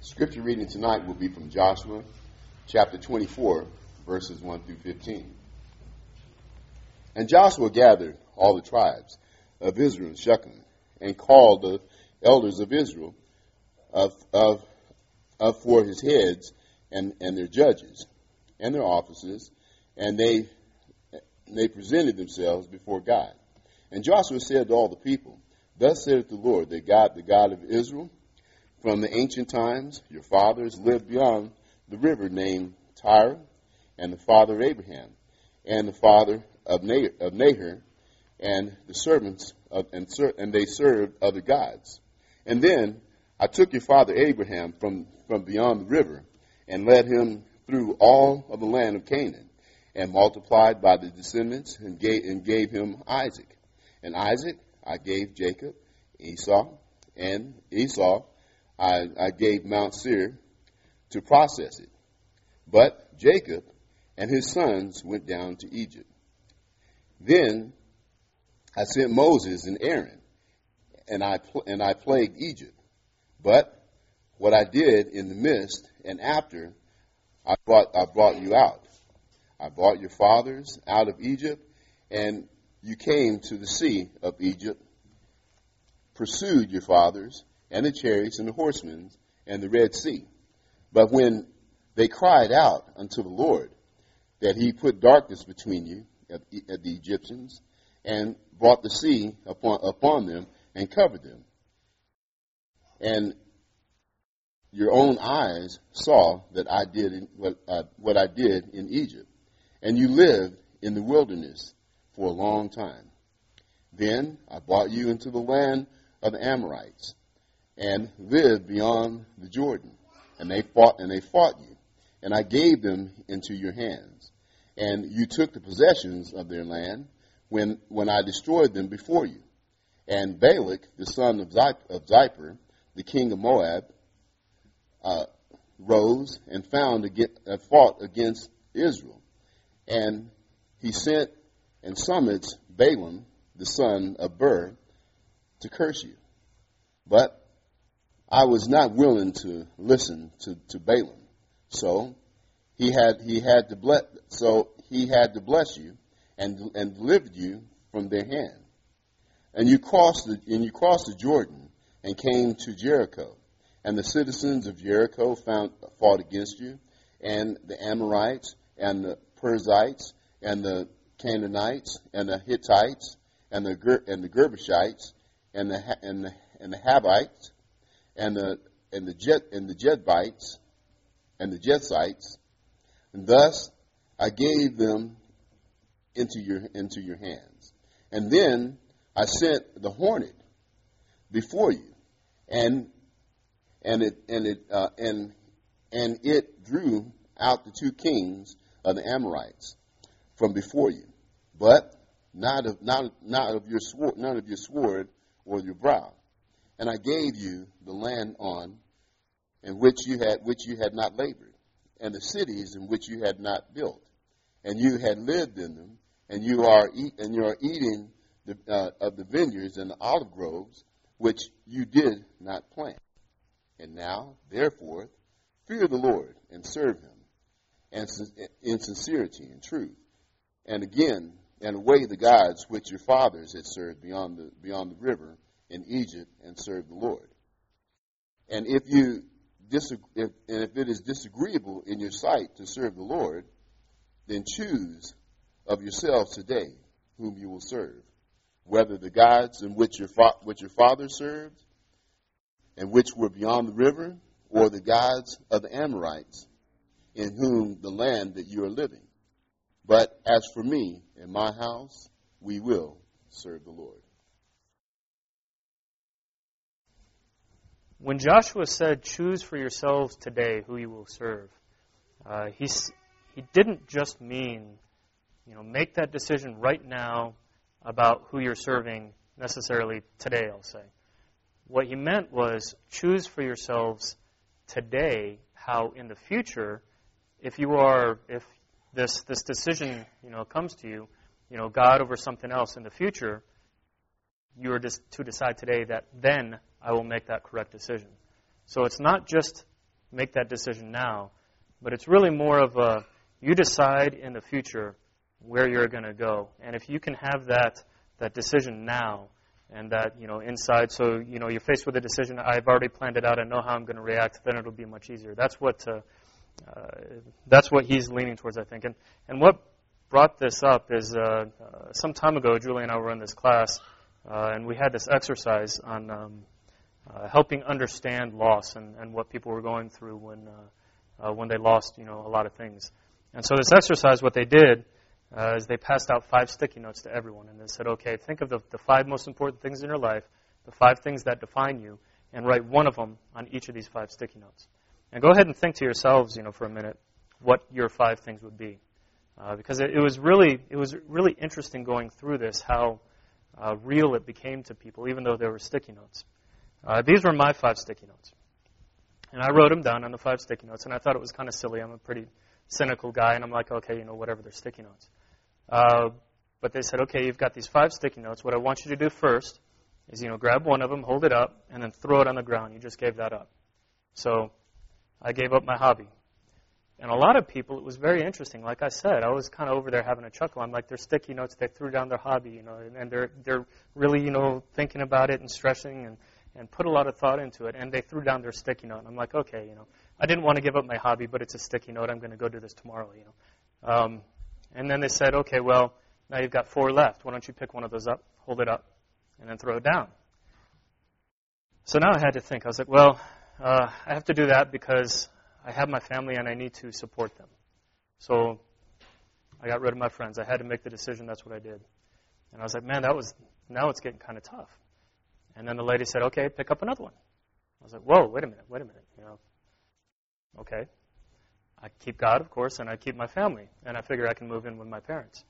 Scripture reading tonight will be from Joshua chapter 24, verses 1 through 15. And Joshua gathered all the tribes of Israel in Shechem and called the elders of Israel for his heads and their judges and their officers, and they presented themselves before God. And Joshua said to all the people, Thus saith the Lord, the God of Israel, from the ancient times your fathers lived beyond the river named Tyre, and the father of Abraham, and the father of Nahor, and the servants and they served other gods. And then I took your father Abraham from beyond the river, and led him through all of the land of Canaan, and multiplied by the descendants, and gave him Isaac. And Isaac I gave Jacob, Esau, and Esau I gave Mount Seir to process it. But Jacob and his sons went down to Egypt. Then I sent Moses and Aaron, and I plagued Egypt. But what I did in the midst and after, I brought you out. I brought your fathers out of Egypt, and you came to the sea of Egypt, pursued your fathers, and the chariots and the horsemen and the Red Sea. But when they cried out unto the Lord, that he put darkness between you at the Egyptians, and brought the sea upon them and covered them. And your own eyes saw that I did what I did in Egypt, and you lived in the wilderness for a long time. Then I brought you into the land of the Amorites, and lived beyond the Jordan, and they fought you, and I gave them into your hands, and you took the possessions of their land when I destroyed them before you. And Balak, the son of Zippor, the king of Moab, rose and fought against Israel, and he sent and summoned Balaam, the son of Beor, to curse you. But I was not willing to listen to Balaam, so he had to bless you and delivered you from their hand. And you crossed the Jordan and came to Jericho, and the citizens of Jericho fought against you, and the Amorites and the Perizzites and the Canaanites and the Hittites and the Girgashites and the Havites and the Jebusites and the Jezites, and thus I gave them into your hands. And then I sent the hornet before you, and it drew out the two kings of the Amorites from before you, but none of your sword or your brow. And I gave you the land in which you had not labored, and the cities in which you had not built, and you had lived in them, and you are eating of the vineyards and the olive groves which you did not plant. And now, therefore, fear the Lord and serve him, and in sincerity and truth, and away the gods which your fathers had served beyond the river in Egypt, and serve the Lord. And if it is disagreeable in your sight to serve the Lord, then choose of yourselves today whom you will serve, whether the gods in which your fathers served, and which were beyond the river, or the gods of the Amorites, in whom the land that you are living. But as for me and my house, we will serve the Lord. When Joshua said, choose for yourselves today who you will serve, he didn't just mean, make that decision right now about who you're serving necessarily today, I'll say. What he meant was choose for yourselves today how in the future, if this decision, comes to you, God over something else in the future, you are to decide today that then I will make that correct decision. So it's not just make that decision now. But it's really more of a, you decide in the future where you're going to go. And if you can have that decision now, and that, inside, so, you're faced with a decision, I've already planned it out, I know how I'm going to react, then it'll be much easier. That's what he's leaning towards, I think. And what brought this up is some time ago, Julie and I were in this class, and we had this exercise on helping understand loss and what people were going through when they lost, a lot of things. And so this exercise, what they did is they passed out 5 sticky notes to everyone, and they said, okay, think of the 5 most important things in your life, the 5 things that define you, and write one of them on each of these 5 sticky notes. And go ahead and think to yourselves, for a minute, what your 5 things would be. Because it was really interesting going through this, how real it became to people, even though there were sticky notes. These were my 5 sticky notes. And I wrote them down on the 5 sticky notes, and I thought it was kind of silly. I'm a pretty cynical guy, and I'm like, okay, whatever, they're sticky notes. But they said, okay, you've got these 5 sticky notes. What I want you to do first is, grab one of them, hold it up, and then throw it on the ground. You just gave that up. So I gave up my hobby. And a lot of people, it was very interesting. Like I said, I was kind of over there having a chuckle. I'm like, they're sticky notes. They threw down their hobby, and they're really, thinking about it and stressing and put a lot of thought into it. And they threw down their sticky note. And I'm like, okay, I didn't want to give up my hobby, but it's a sticky note. I'm going to go do this tomorrow, And then they said, okay, well, now you've got 4 left. Why don't you pick one of those up, hold it up, and then throw it down? So now I had to think. I was like, well, I have to do that because I have my family and I need to support them. So I got rid of my friends. I had to make the decision. That's what I did. And I was like, man, now it's getting kind of tough. And then the lady said, okay, pick up another one. I was like, whoa, wait a minute. Okay. I keep God, of course, and I keep my family. And I figure I can move in with my parents.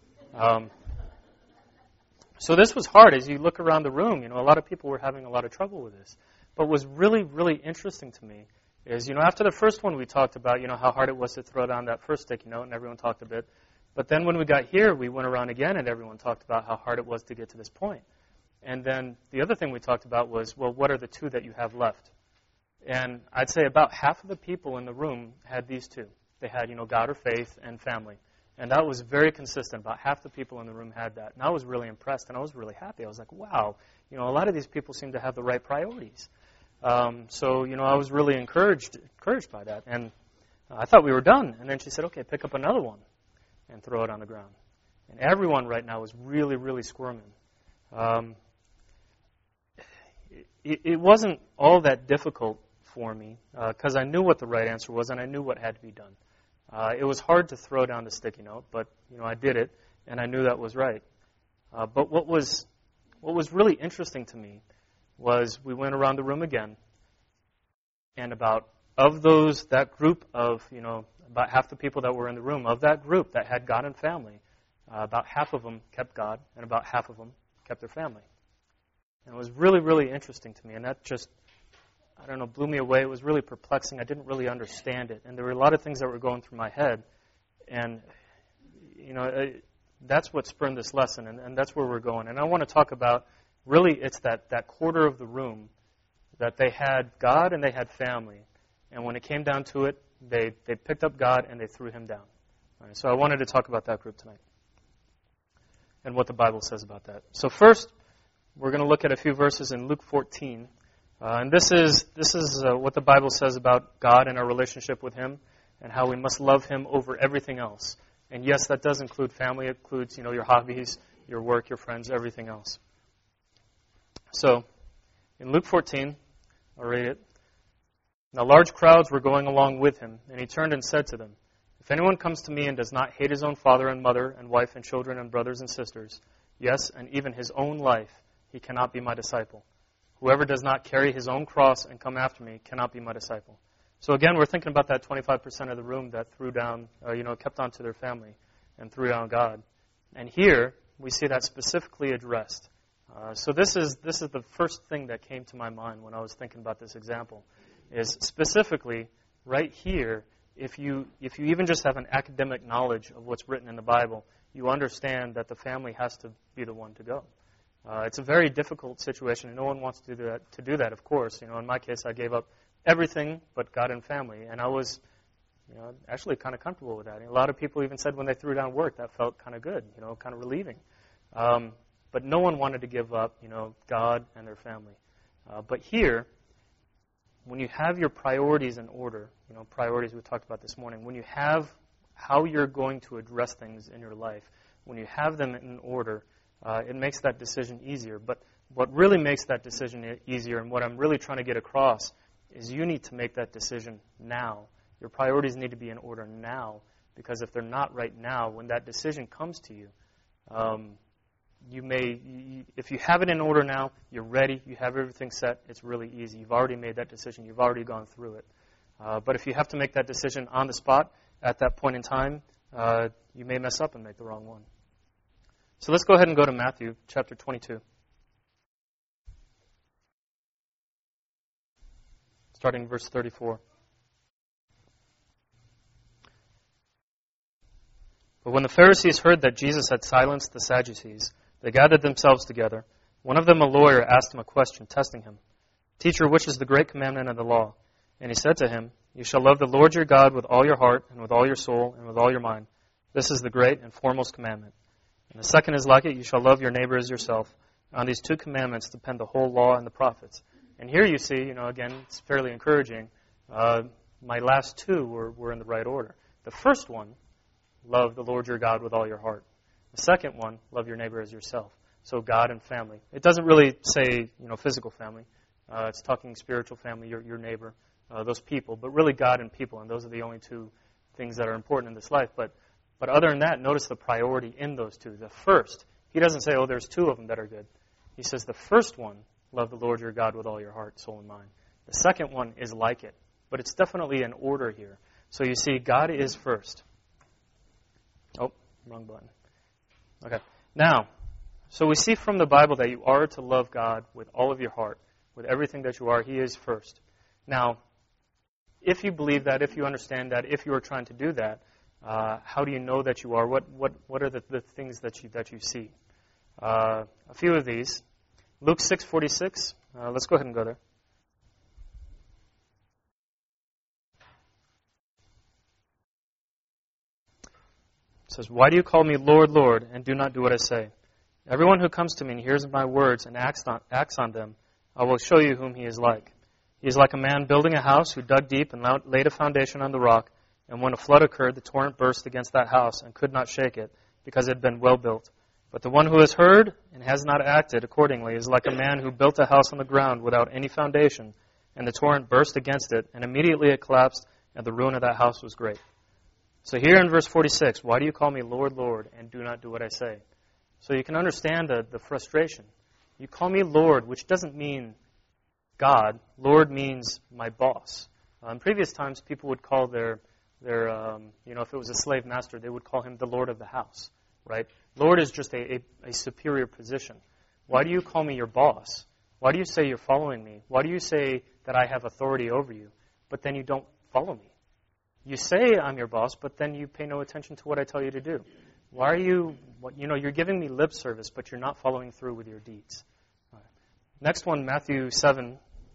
So this was hard. As you look around the room, a lot of people were having a lot of trouble with this. But what was really, really interesting to me is, after the first one we talked about, how hard it was to throw down that first sticky note, and everyone talked a bit. But then when we got here, we went around again, and everyone talked about how hard it was to get to this point. And then the other thing we talked about was, well, what are the 2 that you have left? And I'd say about half of the people in the room had these 2. They had, God or faith and family. And that was very consistent. About half the people in the room had that. And I was really impressed, and I was really happy. I was like, wow, a lot of these people seem to have the right priorities. So, I was really encouraged by that. And I thought we were done. And then she said, okay, pick up another one and throw it on the ground. And everyone right now was really, really squirming. It wasn't all that difficult for me because I knew what the right answer was and I knew what had to be done. It was hard to throw down the sticky note, but I did it and I knew that was right. But what was really interesting to me was we went around the room again, and about that group of about half the people that were in the room, of that group that had God and family, about half of them kept God and about half of them kept their family. And it was really, really interesting to me. And that just, blew me away. It was really perplexing. I didn't really understand it. And there were a lot of things that were going through my head. And, that's what spurned this lesson. And that's where we're going. And I want to talk about, really, it's that quarter of the room that they had God and they had family. And when it came down to it, they picked up God and they threw him down. All right, so I wanted to talk about that group tonight and what the Bible says about that. So first, we're going to look at a few verses in Luke 14. And this is what the Bible says about God and our relationship with him and how we must love him over everything else. And yes, that does include family. It includes, your hobbies, your work, your friends, everything else. So, in Luke 14, I'll read it. Now large crowds were going along with him, and he turned and said to them, if anyone comes to me and does not hate his own father and mother and wife and children and brothers and sisters, yes, and even his own life, he cannot be my disciple. Whoever does not carry his own cross and come after me cannot be my disciple. So again, we're thinking about that 25% of the room that threw down, kept on to their family and threw down God. And here, we see that specifically addressed. So this is the first thing that came to my mind when I was thinking about this example, is specifically right here, if you even just have an academic knowledge of what's written in the Bible, you understand that the family has to be the one to go. It's a very difficult situation, and no one wants to do that, of course. In my case, I gave up everything but God and family. And I was actually kind of comfortable with that. And a lot of people even said when they threw down work, that felt kind of good, kind of relieving. But no one wanted to give up, God and their family. But here, when you have your priorities in order, priorities we talked about this morning, when you have how you're going to address things in your life, when you have them in order, it makes that decision easier. But what really makes that decision easier, and what I'm really trying to get across, is you need to make that decision now. Your priorities need to be in order now, because if they're not right now, when that decision comes to you, if you have it in order now, you're ready, you have everything set, it's really easy. You've already made that decision, you've already gone through it. But if you have to make that decision on the spot, at that point in time, you may mess up and make the wrong one. So let's go ahead and go to Matthew chapter 22. Starting in verse 34. But when the Pharisees heard that Jesus had silenced the Sadducees, they gathered themselves together. One of them, a lawyer, asked him a question, testing him. Teacher, which is the great commandment of the law? And he said to him, You shall love the Lord your God with all your heart, and with all your soul, and with all your mind. This is the great and foremost commandment. And the second is like it, you shall love your neighbor as yourself. On these two commandments depend the whole law and the prophets. And here you see, again, it's fairly encouraging. My last two were in the right order. The first one, love the Lord your God with all your heart. The second one, love your neighbor as yourself. So God and family. It doesn't really say, physical family. It's talking spiritual family, your neighbor, those people. But really God and people, and those are the only two things that are important in this life. But other than that, notice the priority in those two. The first, he doesn't say, there's two of them that are good. He says the first one, love the Lord your God with all your heart, soul, and mind. The second one is like it. But it's definitely in order here. So you see, God is first. Oh, wrong button. Okay. Now, so we see from the Bible that you are to love God with all of your heart, with everything that you are. He is first. Now, if you believe that, if you understand that, if you are trying to do that, how do you know that you are? What are the things that you see? A few of these. Luke 6:46. Let's go ahead and go there. It says, Why do you call me Lord, Lord, and do not do what I say? Everyone who comes to me and hears my words and acts on them, I will show you whom he is like. He is like a man building a house who dug deep and laid a foundation on the rock, and when a flood occurred, the torrent burst against that house and could not shake it, because it had been well built. But the one who has heard and has not acted accordingly is like a man who built a house on the ground without any foundation, and the torrent burst against it, and immediately it collapsed, and the ruin of that house was great. So here in verse 46, why do you call me Lord, Lord, and do not do what I say? So you can understand the frustration. You call me Lord, which doesn't mean God. Lord means my boss. In previous times, people would call their if it was a slave master, they would call him the Lord of the house, right? Lord is just a superior position. Why do you call me your boss? Why do you say you're following me? Why do you say that I have authority over you, but then you don't follow me? You say I'm your boss, but then you pay no attention to what I tell you to do. Why are you, you're giving me lip service, but you're not following through with your deeds. Right. Next one, Matthew 7.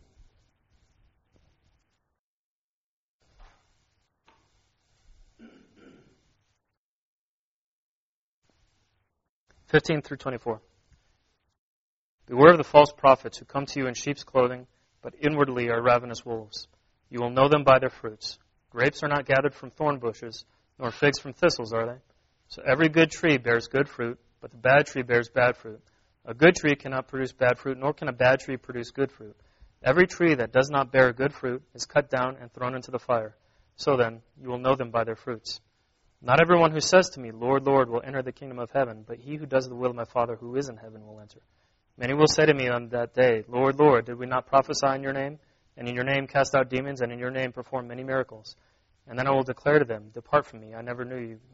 (15 through 24). Beware of the false prophets who come to you in sheep's clothing, but inwardly are ravenous wolves. You will know them by their fruits. Grapes are not gathered from thorn bushes, nor figs from thistles, are they? So every good tree bears good fruit, but the bad tree bears bad fruit. A good tree cannot produce bad fruit, nor can a bad tree produce good fruit. Every tree that does not bear good fruit is cut down and thrown into the fire. So then, you will know them by their fruits. Not everyone who says to me, Lord, Lord, will enter the kingdom of heaven, but he who does the will of my Father who is in heaven will enter. Many will say to me on that day, Lord, Lord, did we not prophesy in your name? And in your name cast out demons, and in your name perform many miracles? And then I will declare to them, Depart from me, I never knew you,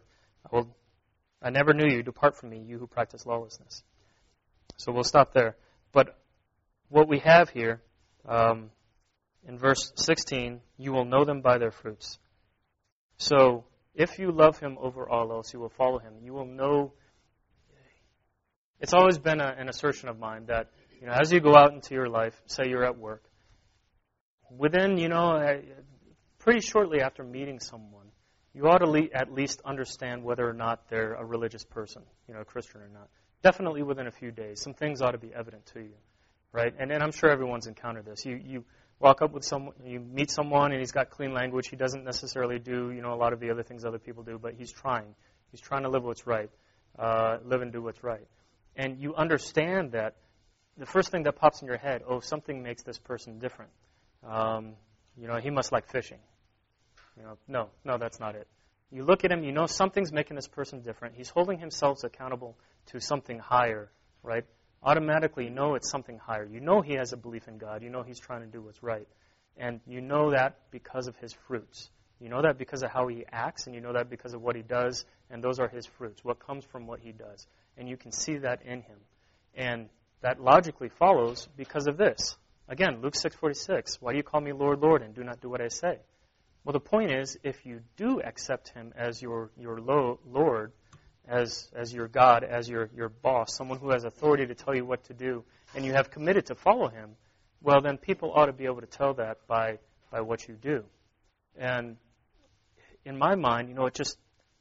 I never knew you, depart from me, you who practice lawlessness. So we'll stop there. But what we have here, in verse 16, you will know them by their fruits. So if you love him over all else, you will follow him. You will know. It's always been an assertion of mine that, as you go out into your life, say you're at work, within, pretty shortly after meeting someone, you ought to at least understand whether or not they're a religious person, a Christian or not. Definitely within a few days. Some things ought to be evident to you, right? And I'm sure everyone's encountered this. You walk up with someone, you meet someone, and he's got clean language. He doesn't necessarily do, a lot of the other things other people do, but he's trying. He's trying to live what's right, live and do what's right. And you understand that the first thing that pops in your head, something makes this person different. He must like fishing. No, that's not it. You look at him, something's making this person different. He's holding himself accountable to something higher, right? Automatically, it's something higher. He has a belief in God. He's trying to do what's right. And that because of his fruits. That because of how he acts, and that because of what he does, and those are his fruits, what comes from what he does. And you can see that in him. And that logically follows because of this. Again, Luke 6:46, why do you call me Lord, Lord, and do not do what I say? Well, the point is, if you do accept him as your Lord, as your God, as your boss, someone who has authority to tell you what to do, and you have committed to follow him, well, then people ought to be able to tell that by what you do. And in my mind, it just,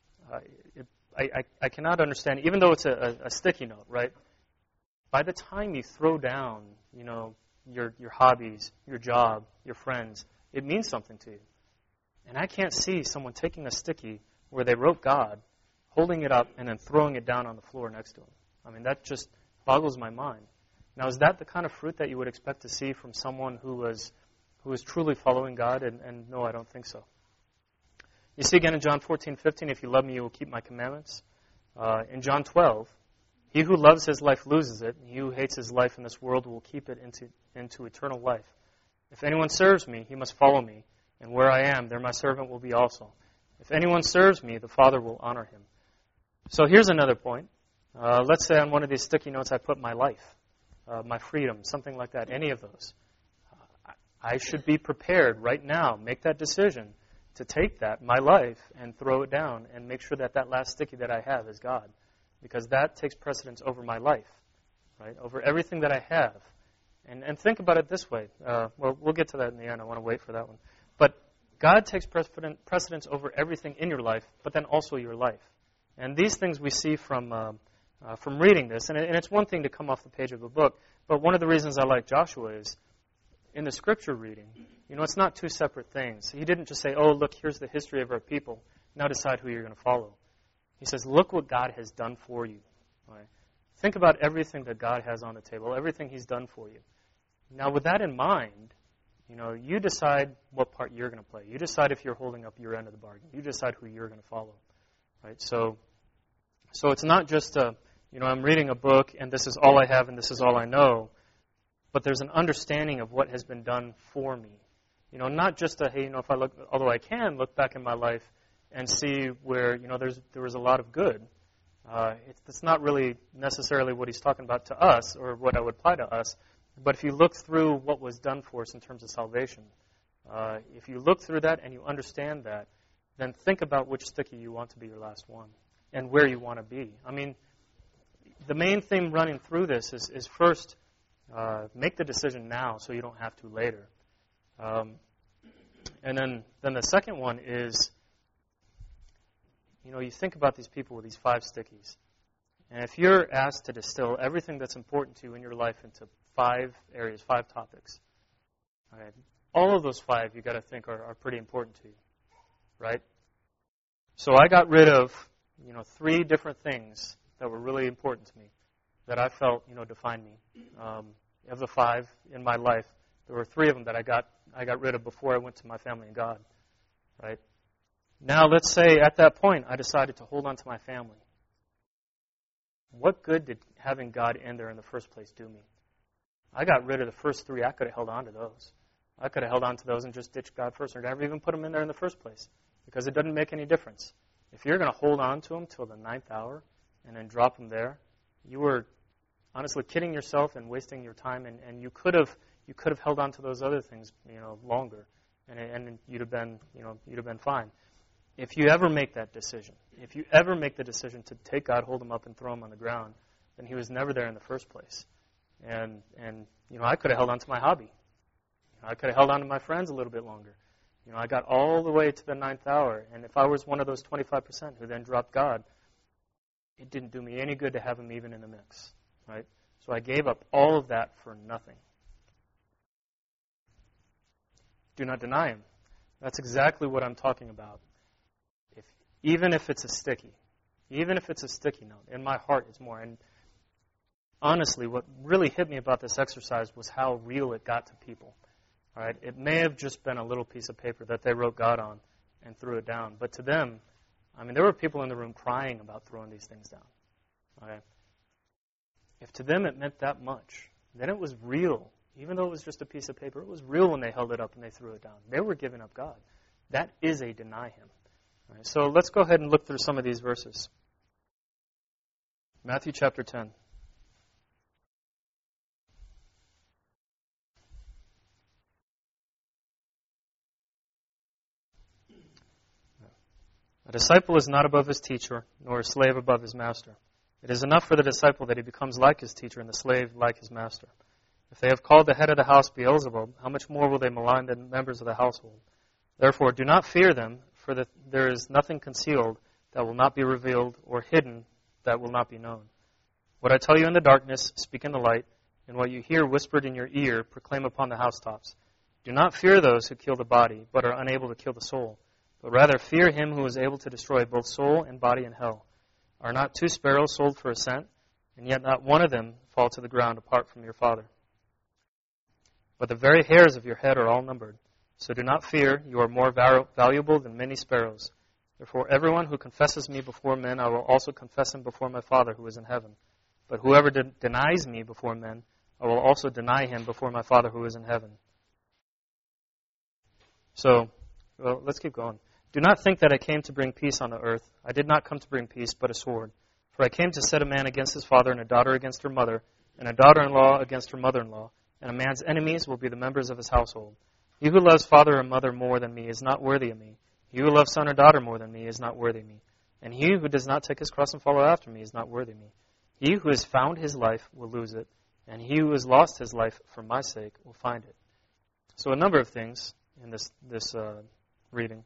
I cannot understand, even though it's a sticky note, right? By the time you throw down, your hobbies, your job, your friends, it means something to you. And I can't see someone taking a sticky where they wrote God, holding it up, and then throwing it down on the floor next to him. I mean, that just boggles my mind. Now, is that the kind of fruit that you would expect to see from someone who was truly following God? And no, I don't think so. You see again in John 14:15, if you love me, you will keep my commandments. In John 12, he who loves his life loses it, and he who hates his life in this world will keep it into eternal life. If anyone serves me, he must follow me, and where I am, there my servant will be also. If anyone serves me, the Father will honor him. So here's another point. Let's say on one of these sticky notes I put my life, my freedom, something like that, any of those. I should be prepared right now, make that decision to take that, my life, and throw it down and make sure that last sticky that I have is God. Because that takes precedence over my life, right? Over everything that I have. And think about it this way. We'll get to that in the end. I want to wait for that one. But God takes precedence over everything in your life, but then also your life. And these things we see from reading this. And it's one thing to come off the page of a book, but one of the reasons I like Joshua is in the scripture reading, it's not two separate things. He didn't just say, look, here's the history of our people. Now decide who you're going to follow. He says, look what God has done for you. Right? Think about everything that God has on the table, everything he's done for you. Now, with that in mind, you decide what part you're going to play. You decide if you're holding up your end of the bargain. You decide who you're going to follow. Right? So it's not just I'm reading a book and this is all I have and this is all I know, but there's an understanding of what has been done for me. Not just if I look, although I can look back in my life and see where, there was a lot of good. It's not really necessarily what he's talking about to us or what I would apply to us, but if you look through what was done for us in terms of salvation, if you look through that and you understand that, then think about which sticky you want to be your last one and where you want to be. I mean, the main thing running through this is first, make the decision now so you don't have to later. And then the second one is, you think about these people with these 5 stickies. And if you're asked to distill everything that's important to you in your life into 5 areas, 5 topics, right, all of those 5 you got to think are pretty important to you, right? So I got rid of, 3 different things that were really important to me that I felt, defined me. Of the 5 in my life, there were 3 of them that I got rid of before I went to my family and God, right? Now, let's say at that point, I decided to hold on to my family. What good did having God in there in the first place do me? I got rid of the first 3. I could have held on to those. I could have held on to those and just ditched God first or never even put them in there in the first place because it doesn't make any difference. If you're going to hold on to them till the 9th hour and then drop them there, you were honestly kidding yourself and wasting your time, and you could have held on to those other things, longer, and you'd have been fine. If you ever make that decision, if you ever make the decision to take God, hold him up, and throw him on the ground, then he was never there in the first place. And I could have held on to my hobby. I could have held on to my friends a little bit longer. I got all the way to the 9th hour, and if I was one of those 25% who then dropped God, it didn't do me any good to have him even in the mix, right? So I gave up all of that for nothing. Do not deny him. That's exactly what I'm talking about. Even if it's a sticky note, in my heart it's more. And honestly, what really hit me about this exercise was how real it got to people. All right? It may have just been a little piece of paper that they wrote God on and threw it down. But to them, there were people in the room crying about throwing these things down. Okay? If to them it meant that much, then it was real. Even though it was just a piece of paper, it was real when they held it up and they threw it down. They were giving up God. That is a deny him. All right, so let's go ahead and look through some of these verses. Matthew chapter 10. A disciple is not above his teacher, nor a slave above his master. It is enough for the disciple that he becomes like his teacher and the slave like his master. If they have called the head of the house Beelzebub, how much more will they malign the members of the household? Therefore, do not fear them, for there is nothing concealed that will not be revealed, or hidden that will not be known. What I tell you in the darkness, speak in the light, and what you hear whispered in your ear, proclaim upon the housetops. Do not fear those who kill the body, but are unable to kill the soul, but rather fear him who is able to destroy both soul and body in hell. Are not 2 sparrows sold for a cent, and yet not one of them fall to the ground apart from your Father? But the very hairs of your head are all numbered. So do not fear, you are more valuable than many sparrows. Therefore everyone who confesses me before men, I will also confess him before my Father who is in heaven. But whoever denies me before men, I will also deny him before my Father who is in heaven. So, let's keep going. Do not think that I came to bring peace on the earth. I did not come to bring peace, but a sword. For I came to set a man against his father, and a daughter against her mother, and a daughter-in-law against her mother-in-law. And a man's enemies will be the members of his household. He who loves father or mother more than me is not worthy of me. He who loves son or daughter more than me is not worthy of me. And he who does not take his cross and follow after me is not worthy of me. He who has found his life will lose it, and he who has lost his life for my sake will find it. So a number of things in this reading.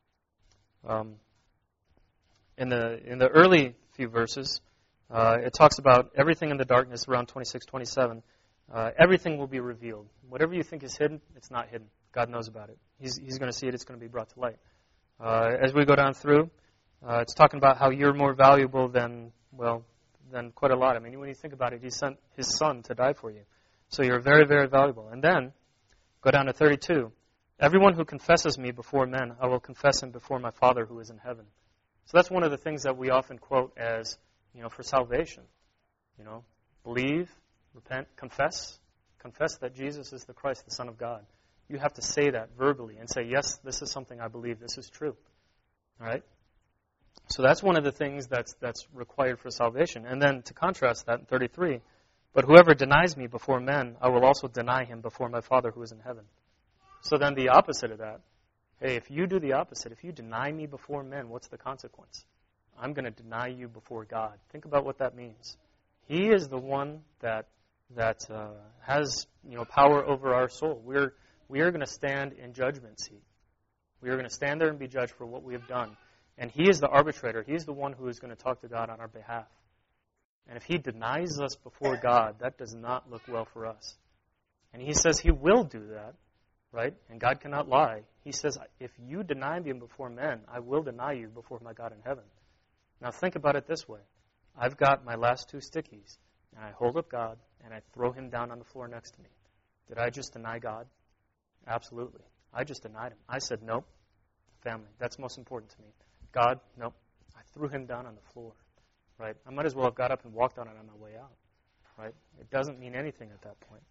In the early few verses, it talks about everything in the darkness around 26, 27. Everything will be revealed. Whatever you think is hidden, it's not hidden. God knows about it. He's going to see it. It's going to be brought to light. As we go down through, it's talking about how you're more valuable than quite a lot. When you think about it, He sent His Son to die for you. So you're very, very valuable. And then, go down to 32. Everyone who confesses me before men, I will confess him before my Father who is in heaven. So that's one of the things that we often quote as, for salvation. Believe, repent, confess. Confess that Jesus is the Christ, the Son of God. You have to say that verbally and say, yes, this is something I believe. This is true. All right? So that's one of the things that's required for salvation. And then to contrast that in 33, but whoever denies me before men, I will also deny him before my Father who is in heaven. So then the opposite of that, hey, if you do the opposite, if you deny me before men, what's the consequence? I'm going to deny you before God. Think about what that means. He is the one that has power over our soul. We are going to stand in judgment seat. We are going to stand there and be judged for what we have done. And He is the arbitrator. He is the one who is going to talk to God on our behalf. And if He denies us before God, that does not look well for us. And He says He will do that, right? And God cannot lie. He says, if you deny me before men, I will deny you before my God in heaven. Now think about it this way. I've got my last 2 stickies, and I hold up God, and I throw Him down on the floor next to me. Did I just deny God? Absolutely. I just denied Him. I said, nope, family, that's most important to me. God, nope. I threw Him down on the floor, right? I might as well have got up and walked on it on my way out, right? It doesn't mean anything at that point.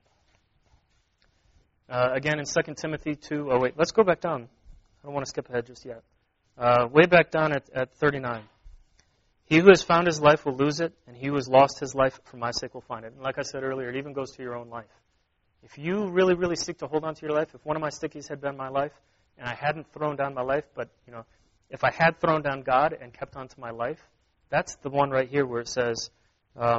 Again, in 2 Timothy 2, let's go back down. I don't want to skip ahead just yet. Way back down at 39. He who has found his life will lose it, and he who has lost his life for my sake will find it. And like I said earlier, it even goes to your own life. If you really, really seek to hold on to your life, if one of my stickies had been my life, and I hadn't thrown down my life, but, if I had thrown down God and kept on to my life, that's the one right here where it says,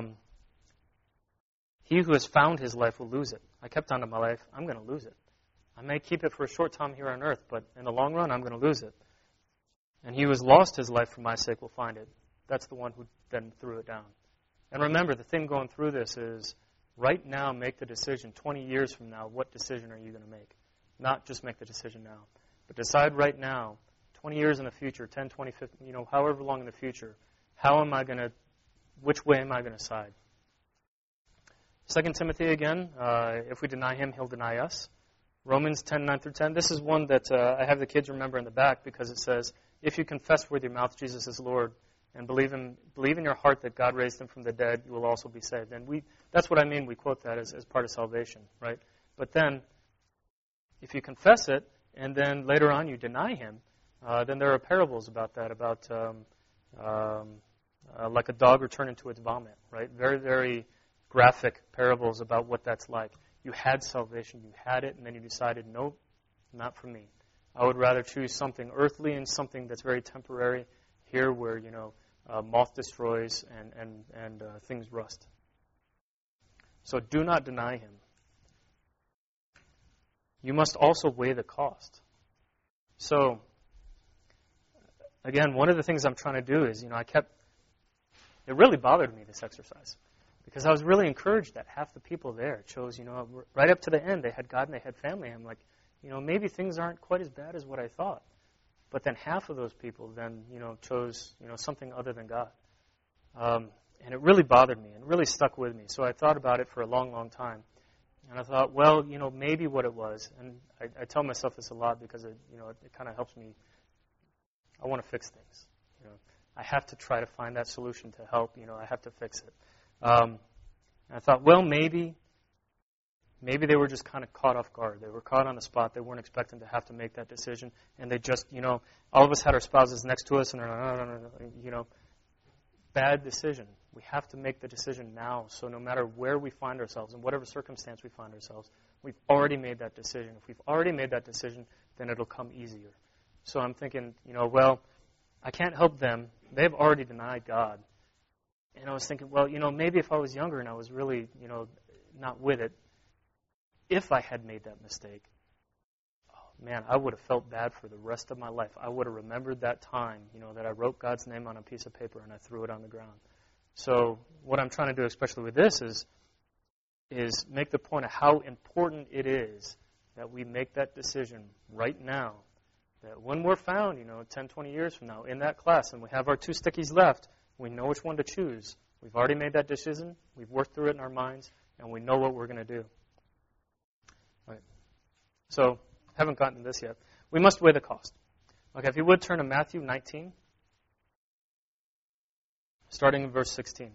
he who has found his life will lose it. I kept on to my life, I'm going to lose it. I may keep it for a short time here on earth, but in the long run, I'm going to lose it. And he who has lost his life for my sake will find it. That's the one who then threw it down. And remember, the thing going through this is, right now, make the decision. 20 years from now, what decision are you going to make? Not just make the decision now, but decide right now, 20 years in the future, 10, 20, 50, however long in the future, which way am I going to side? 2 Timothy again, if we deny him, he'll deny us. Romans 10, 9 through 10. This is one that I have the kids remember in the back because it says, if you confess with your mouth Jesus is Lord and believe in your heart that God raised him from the dead, you will also be saved. And that's what I mean. We quote that as part of salvation, right? But then, if you confess it and then later on you deny him, then there are parables about that, about like a dog returning to its vomit, right? Very, very graphic parables about what that's like. You had salvation, you had it, and then you decided, nope, not for me. I would rather choose something earthly and something that's very temporary here where, moth destroys and things rust. So do not deny him. You must also weigh the cost. So, again, one of the things I'm trying to do is, it really bothered me, this exercise. Because I was really encouraged that half the people there chose, right up to the end, they had God and they had family. I'm like, maybe things aren't quite as bad as what I thought. But then half of those people then, chose, something other than God. And it really bothered me and really stuck with me. So I thought about it for a long, long time. And I thought, well, maybe what it was, and I tell myself this a lot because it kind of helps me. I want to fix things. I have to try to find that solution to help. I have to fix it. And I thought, well, maybe they were just kind of caught off guard. They were caught on the spot. They weren't expecting to have to make that decision. And they just, all of us had our spouses next to us, and they're, bad decision. We have to make the decision now. So no matter where we find ourselves, in whatever circumstance we find ourselves, we've already made that decision. If we've already made that decision, then it'll come easier. So I'm thinking, well, I can't help them. They've already denied God. And I was thinking, well, maybe if I was younger and I was really, not with it, if I had made that mistake, oh, man, I would have felt bad for the rest of my life. I would have remembered that time, that I wrote God's name on a piece of paper and I threw it on the ground. So what I'm trying to do, especially with this, is make the point of how important it is that we make that decision right now. That when we're found, 10, 20 years from now in that class and we have our 2 stickies left, we know which one to choose. We've already made that decision. We've worked through it in our minds, and we know what we're going to do. All right. So, haven't gotten to this yet. We must weigh the cost. Okay, if you would turn to Matthew 19, starting in verse 16.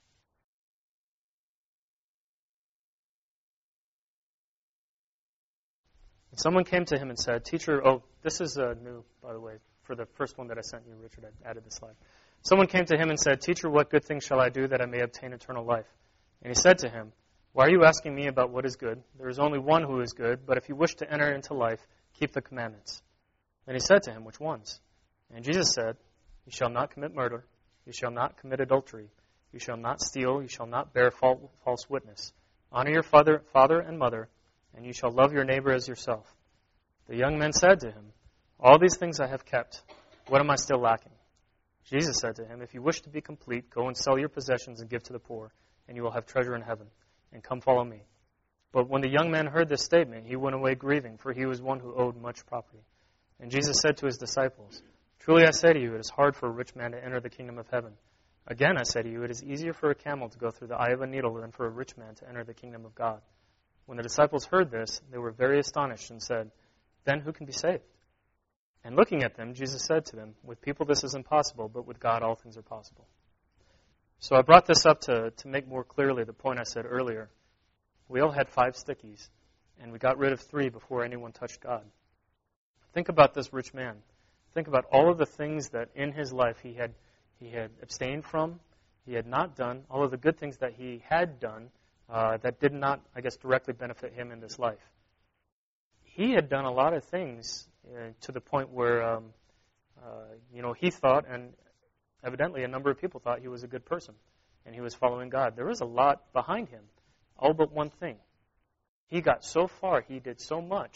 And someone came to him and said, Teacher, this is new, by the way, for the first one that I sent you, Richard. I added the slide. Someone came to him and said, Teacher, what good thing shall I do that I may obtain eternal life? And he said to him, Why are you asking me about what is good? There is only one who is good, but if you wish to enter into life, keep the commandments. Then he said to him, Which ones? And Jesus said, You shall not commit murder. You shall not commit adultery. You shall not steal. You shall not bear false witness. Honor your father and mother, and you shall love your neighbor as yourself. The young man said to him, All these things I have kept. What am I still lacking? Jesus said to him, If you wish to be complete, go and sell your possessions and give to the poor, and you will have treasure in heaven. And come follow me. But when the young man heard this statement, he went away grieving, for he was one who owed much property. And Jesus said to his disciples, Truly I say to you, it is hard for a rich man to enter the kingdom of heaven. Again I say to you, it is easier for a camel to go through the eye of a needle than for a rich man to enter the kingdom of God. When the disciples heard this, they were very astonished and said, Then who can be saved? And looking at them, Jesus said to them, With people this is impossible, but with God all things are possible. So I brought this up to make more clearly the point I said earlier. We all had 5 stickies, and we got rid of 3 before anyone touched God. Think about this rich man. Think about all of the things that in his life he had abstained from, he had not done, all of the good things that he had done that did not, directly benefit him in this life. He had done a lot of things to the point where, he thought, and evidently a number of people thought he was a good person, and he was following God. There was a lot behind him, all but one thing. He got so far, he did so much,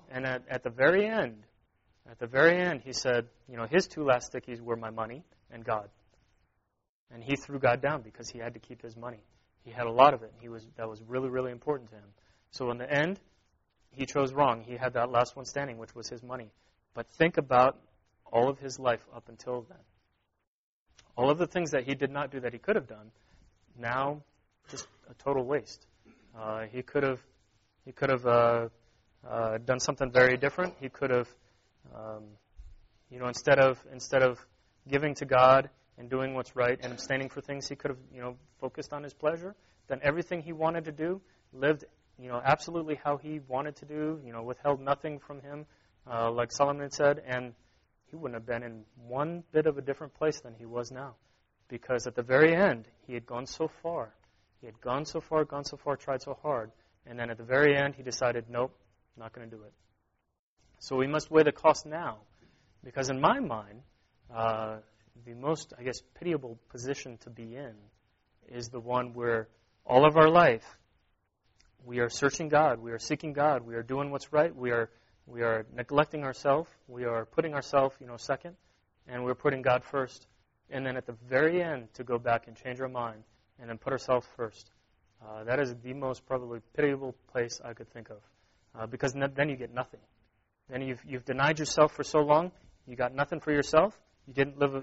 And at the very end, he said, his two last stickies were my money and God. And he threw God down because he had to keep his money. He had a lot of it. That was really, really important to him. So in the end, he chose wrong. He had that last one standing, which was his money. But think about all of his life up until then. All of the things that he did not do that he could have done, now just a total waste. He could have done something very different. He could have, instead of giving to God and doing what's right and abstaining for things, he could have, focused on his pleasure, done everything he wanted to do, lived, absolutely how he wanted to do, withheld nothing from him, like Solomon said, and he wouldn't have been in one bit of a different place than he was now. Because at the very end, he had gone so far. He had gone so far, tried so hard. And then at the very end, he decided, nope, not going to do it. So we must weigh the cost now. Because in my mind, the most, pitiable position to be in is the one where all of our life, we are searching God, we are seeking God, we are doing what's right, we are neglecting ourselves, we are putting ourselves, second, and we're putting God first. And then at the very end, to go back and change our mind and then put ourselves first. That is the most probably pitiable place I could think of. Because then you get nothing. Then you've denied yourself for so long, you got nothing for yourself. You didn't live,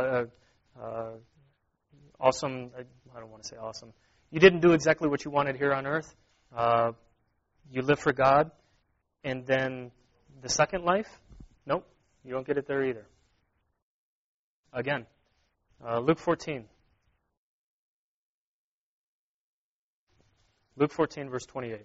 awesome, I don't want to say awesome. You didn't do exactly what you wanted here on earth. You live for God. And then the second life, nope, you don't get it there either. Again, Luke 14. Luke 14, verse 28.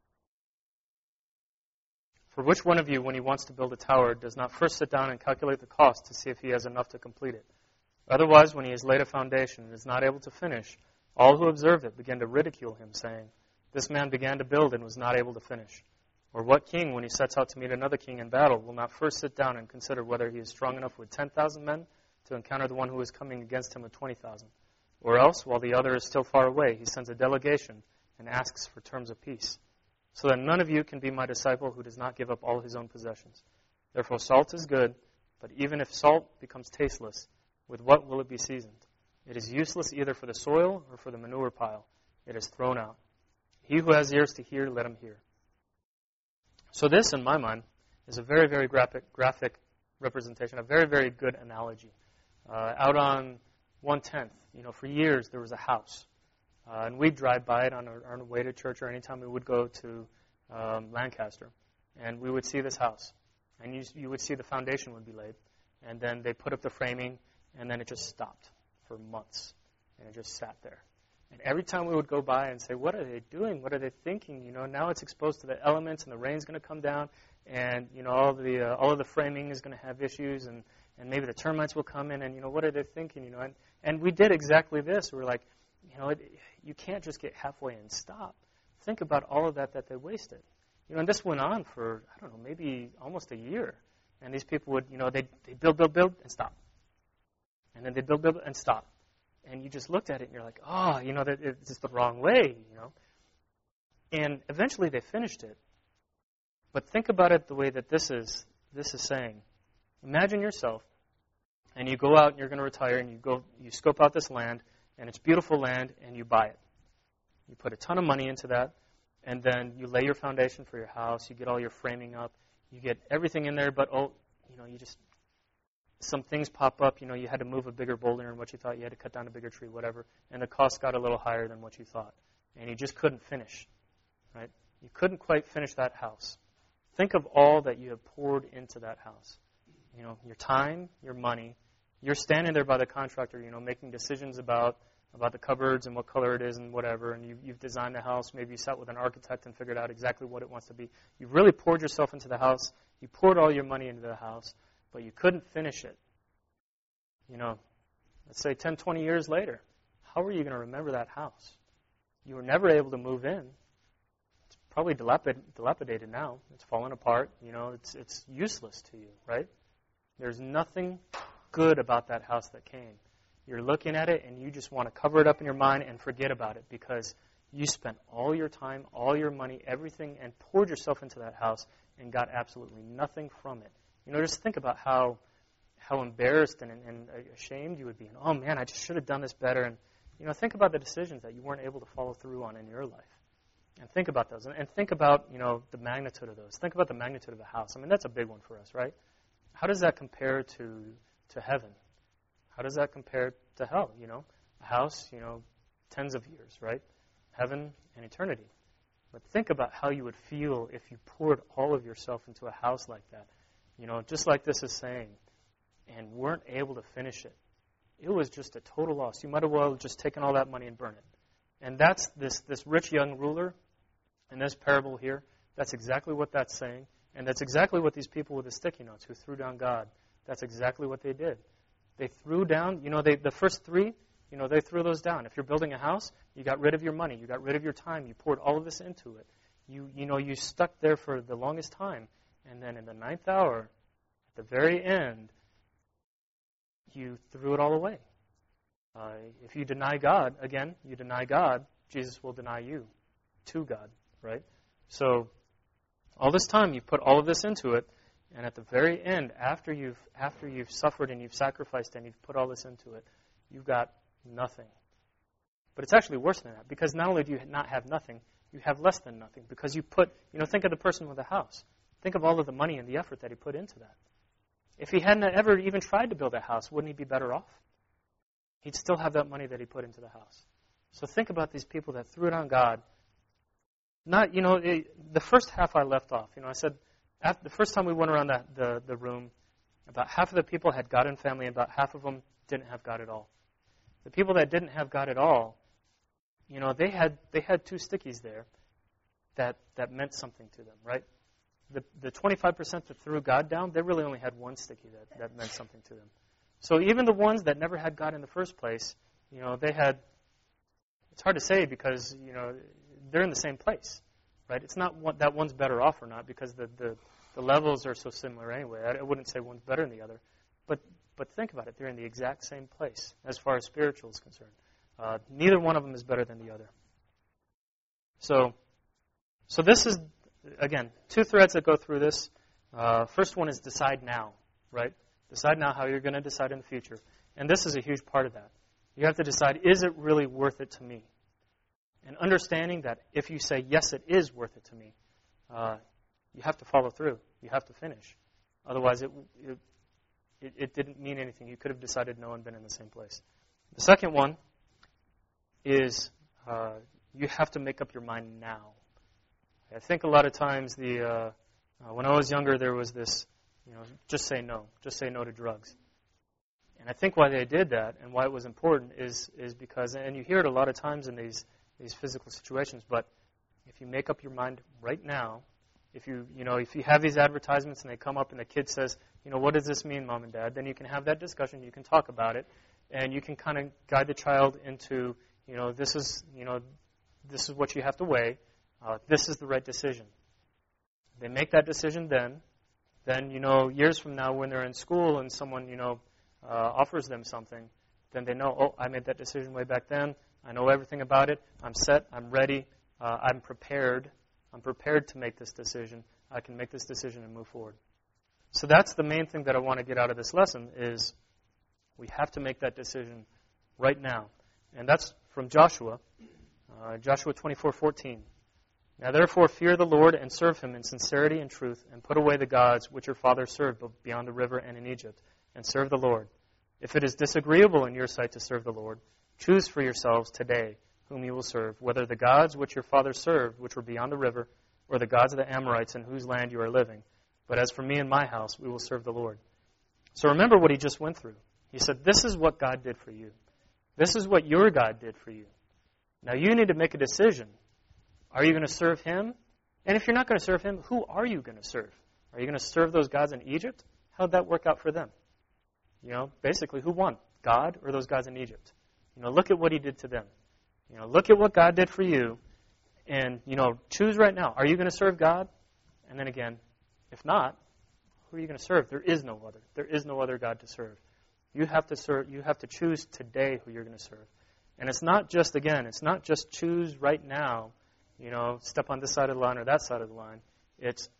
For which one of you, when he wants to build a tower, does not first sit down and calculate the cost to see if he has enough to complete it? Otherwise, when he has laid a foundation and is not able to finish, all who observed it begin to ridicule him, saying, this man began to build and was not able to finish. Or what king, when he sets out to meet another king in battle, will not first sit down and consider whether he is strong enough with 10,000 men to encounter the one who is coming against him with 20,000? Or else, while the other is still far away, he sends a delegation and asks for terms of peace. So that none of you can be my disciple who does not give up all his own possessions. Therefore salt is good, but even if salt becomes tasteless, with what will it be seasoned? It is useless either for the soil or for the manure pile. It is thrown out. He who has ears to hear, let him hear. So this, in my mind, is a very, very graphic representation, a very, very good analogy. Out on 110th, for years there was a house. And we'd drive by it on our way to church or anytime we would go to Lancaster. And we would see this house. And you would see the foundation would be laid. And then they put up the framing, and then it just stopped for months. And it just sat there. And every time we would go by and say, what are they doing? What are they thinking? Now it's exposed to the elements, and the rain's going to come down, and all of the framing is going to have issues, and maybe the termites will come in, and what are they thinking? And we did exactly this. We were like, you can't just get halfway and stop. Think about all of that they wasted. And this went on for, I don't know, maybe almost a year. And these people would, they'd build, and stop. And then they'd build, and stop. And you just looked at it and you're like, it's just the wrong way, And eventually they finished it. But think about it the way that this is saying. Imagine yourself, and you go out and you're going to retire, and you scope out this land, and it's beautiful land, and you buy it. You put a ton of money into that, and then you lay your foundation for your house, you get all your framing up, you get everything in there, but some things pop up, you had to move a bigger boulder than what you thought, you had to cut down a bigger tree, whatever, and the cost got a little higher than what you thought, and you just couldn't finish, right? You couldn't quite finish that house. Think of all that you have poured into that house. Your time, your money. You're standing there by the contractor, making decisions about the cupboards and what color it is and whatever, and you've designed the house. Maybe you sat with an architect and figured out exactly what it wants to be. You've really poured yourself into the house. You poured all your money into the house, but you couldn't finish it. Let's say 10, 20 years later, how are you going to remember that house? You were never able to move in. It's probably dilapidated now. It's fallen apart. It's useless to you, right? There's nothing good about that house that came. You're looking at it and you just want to cover it up in your mind and forget about it because you spent all your time, all your money, everything, and poured yourself into that house, and got absolutely nothing from it. Just think about how embarrassed and ashamed you would be. And, oh, man, I just should have done this better. And, think about the decisions that you weren't able to follow through on in your life. And think about those. And think about, the magnitude of those. Think about the magnitude of a house. I mean, that's a big one for us, right? How does that compare to heaven? How does that compare to hell? A house, tens of years, right? Heaven and eternity. But think about how you would feel if you poured all of yourself into a house like that. Just like this is saying, and weren't able to finish it. It was just a total loss. You might have well just taken all that money and burned it. And that's this rich young ruler in this parable here. That's exactly what that's saying. And that's exactly what these people with the sticky notes who threw down God, that's exactly what they did. They threw down, the first three, they threw those down. If you're building a house, you got rid of your money. You got rid of your time. You poured all of this into it. You stuck there for the longest time. And then in the ninth hour, at the very end, you threw it all away. If you deny God, again, you deny God, Jesus will deny you to God, right? So all this time, you've put all of this into it, and at the very end, after you've suffered and you've sacrificed and you've put all this into it, you've got nothing. But it's actually worse than that, because not only do you not have nothing, you have less than nothing, because you put, think of the person with a house. Think of all of the money and the effort that he put into that. If he hadn't ever even tried to build a house, wouldn't he be better off? He'd still have that money that he put into the house. So think about these people that threw it on God. Not, the first half I left off. I said, the first time we went around the room, about half of the people had God and family, and about half of them didn't have God at all. The people that didn't have God at all, they had two stickies there that meant something to them, right? The 25% that threw God down, they really only had one sticky that meant something to them. So even the ones that never had God in the first place, they had, it's hard to say because, they're in the same place, right? It's not that one's better off or not, because the levels are so similar anyway. I wouldn't say one's better than the other. But think about it. They're in the exact same place as far as spiritual is concerned. Neither one of them is better than the other. So this is, again, two threads that go through this. First one is decide now, right? Decide now how you're going to decide in the future. And this is a huge part of that. You have to decide, is it really worth it to me? And understanding that if you say, yes, it is worth it to me, you have to follow through. You have to finish. Otherwise, it didn't mean anything. You could have decided no and been in the same place. The second one is you have to make up your mind now. I think a lot of times when I was younger, there was this, just say no. Just say no to drugs. And I think why they did that and why it was important is because, and you hear it a lot of times in these physical situations, but if you make up your mind right now, if you have these advertisements and they come up and the kid says, what does this mean, Mom and Dad? Then you can have that discussion, you can talk about it, and you can kind of guide the child into, this is what you have to weigh. This is the right decision. They make that decision then, years from now when they're in school and someone, offers them something, then they know, oh, I made that decision way back then. I know everything about it. I'm set. I'm ready. I'm prepared. I'm prepared to make this decision. I can make this decision and move forward. So that's the main thing that I want to get out of this lesson is we have to make that decision right now. And that's from Joshua, Joshua 24:14. Now therefore fear the Lord and serve him in sincerity and truth, and put away the gods which your fathers served beyond the river and in Egypt, and serve the Lord. If it is disagreeable in your sight to serve the Lord, choose for yourselves today whom you will serve, whether the gods which your fathers served, which were beyond the river, or the gods of the Amorites in whose land you are living. But as for me and my house, we will serve the Lord. So remember what he just went through. He said, this is what God did for you. This is what your God did for you. Now you need to make a decision. Are you going to serve him? And if you're not going to serve him, who are you going to serve? Are you going to serve those gods in Egypt? How did that work out for them? Basically, who won? God or those gods in Egypt? Look at what he did to them. Look at what God did for you. And, choose right now. Are you going to serve God? And then again, if not, who are you going to serve? There is no other. There is no other God to serve. You have to serve. You have to choose today who you're going to serve. And it's not just choose right now, step on this side of the line or that side of the line. It's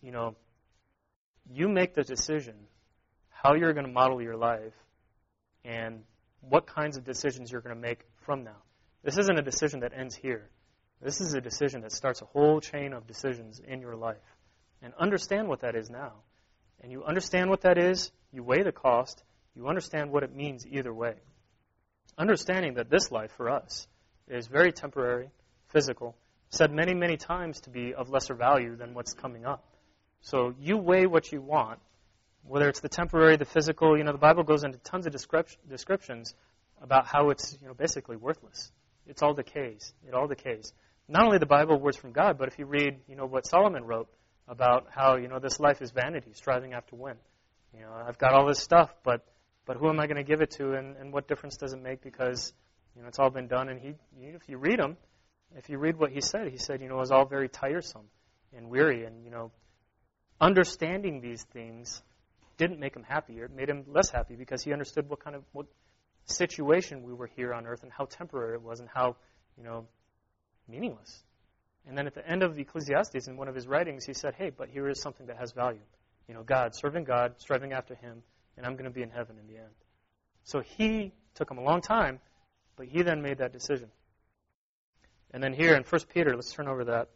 you make the decision how you're going to model your life and what kinds of decisions you're going to make from now. This isn't a decision that ends here. This is a decision that starts a whole chain of decisions in your life. And understand what that is now. And you understand what that is, you weigh the cost, you understand what it means either way. Understanding that this life for us is very temporary, physical, said many, many times to be of lesser value than what's coming up. So you weigh what you want, whether it's the temporary, the physical. The Bible goes into tons of descriptions about how it's basically worthless. It all decays. Not only the Bible, words from God, but if you read what Solomon wrote about how this life is vanity, striving after wind. I've got all this stuff, but who am I going to give it to, and what difference does it make because it's all been done. And if you read him, if you read what he said it was all very tiresome and weary, and understanding these things didn't make him happier. It made him less happy because he understood what situation we were here on earth and how temporary it was and how meaningless. And then at the end of Ecclesiastes, in one of his writings, he said, hey, but here is something that has value. God, striving after him, and I'm going to be in heaven in the end. So he took him a long time, but he then made that decision. And then here in 1 Peter, let's turn over that.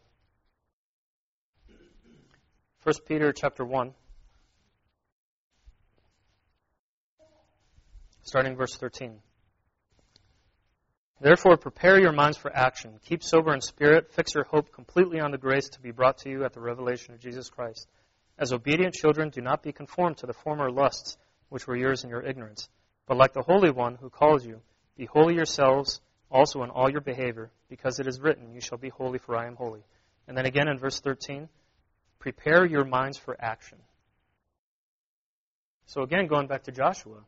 1 Peter chapter 1, starting verse 13. Therefore, prepare your minds for action. Keep sober in spirit. Fix your hope completely on the grace to be brought to you at the revelation of Jesus Christ. As obedient children, do not be conformed to the former lusts which were yours in your ignorance. But like the Holy One who calls you, be holy yourselves also in all your behavior, because it is written, you shall be holy, for I am holy. And then again in verse 13, prepare your minds for action. So again, going back to Joshua,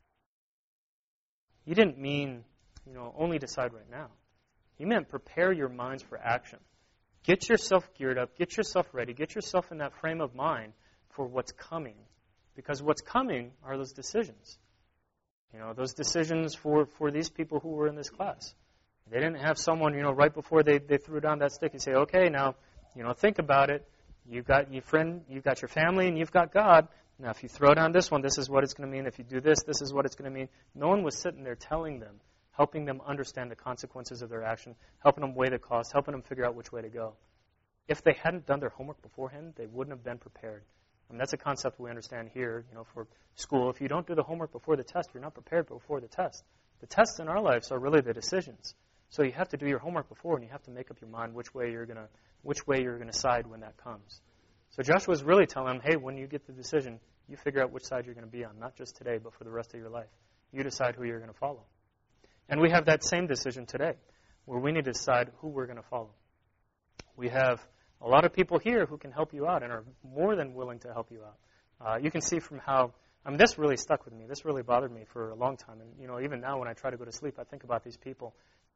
he didn't mean only decide right now. He meant prepare your minds for action. Get yourself geared up. Get yourself ready. Get yourself in that frame of mind for what's coming. Because what's coming are those decisions. Those decisions for these people who were in this class. They didn't have someone, right before they threw down that stick and say, okay, now, think about it. You've got your friend, you've got your family, and you've got God. Now, if you throw down this one, this is what it's going to mean. If you do this, this is what it's going to mean. No one was sitting there telling them, helping them understand the consequences of their action, helping them weigh the cost, helping them figure out which way to go. If they hadn't done their homework beforehand, they wouldn't have been prepared. And that's a concept we understand here, for school. If you don't do the homework before the test, you're not prepared before the test. The tests in our lives are really the decisions. So you have to do your homework before, and you have to make up your mind which way you're going to side when that comes. So Joshua's really telling them, hey, when you get the decision, you figure out which side you're going to be on, not just today, but for the rest of your life. You decide who you're going to follow. And we have that same decision today, where we need to decide who we're going to follow. We have a lot of people here who can help you out and are more than willing to help you out. You can see from how, this really stuck with me. This really bothered me for a long time. And, even now when I try to go to sleep, I think about these people.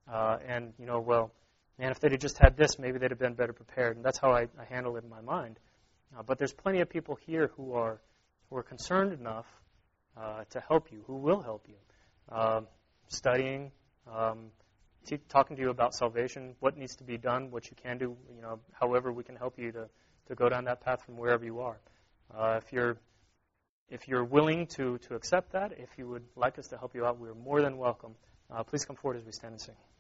If they'd have just had this, maybe they'd have been better prepared. And that's how I handle it in my mind. But there's plenty of people here who are concerned enough to help you, who will help you. Studying, talking to you about salvation, what needs to be done, what you can do, however we can help you to go down that path from wherever you are. If you're willing to accept that, if you would like us to help you out, we're more than welcome. Please come forward as we stand and sing.